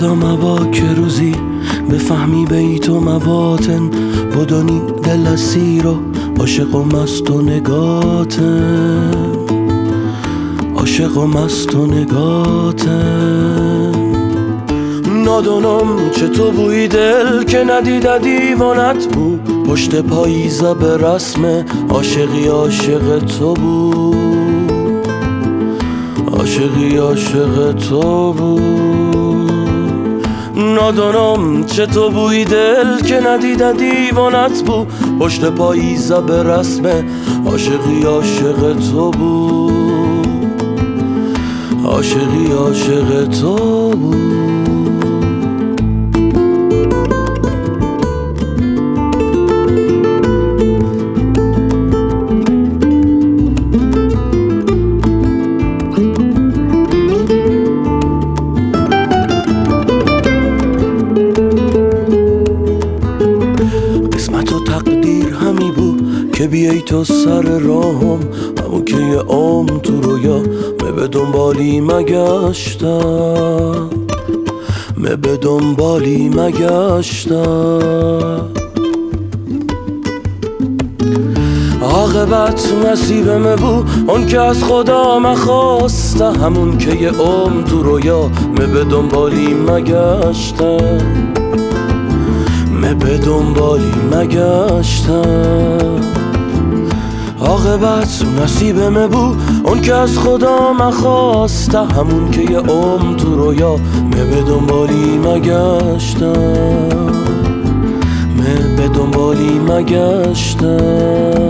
خدا مبا که روزی بفهمی بیت و مواطن بدانی دل اسیر و عاشق و مست و نگاتم، عاشق و مست و نگاتم. نادانم چه تو بوی دل که ندیده دیوانت بود، پشت پاییزه به رسم عاشقی عاشق تو بود، عاشقی عاشق تو بود. نادانم چه تو بوی دل که ندیده دیوانت بود، پشت پاییزه به رسم عاشقی عاشق تو بود، عاشقی عاشق تو بود. که بیایی تو سر راهم، همون که یه عام تو رویا به دنبالی مگشتم، به دنبالی مگشتم. عاقبت نصیبم بود اون که از خدا مخواسته، همون که یه عام تو رویا به دنبالی مگشتم، به دنبالی مگشتم. عاقبت نصیبم بود اون که از خدا مخواسته، همون که یه عمر تو رویا به دنبالی مگشتم، به دنبالی مگشتم.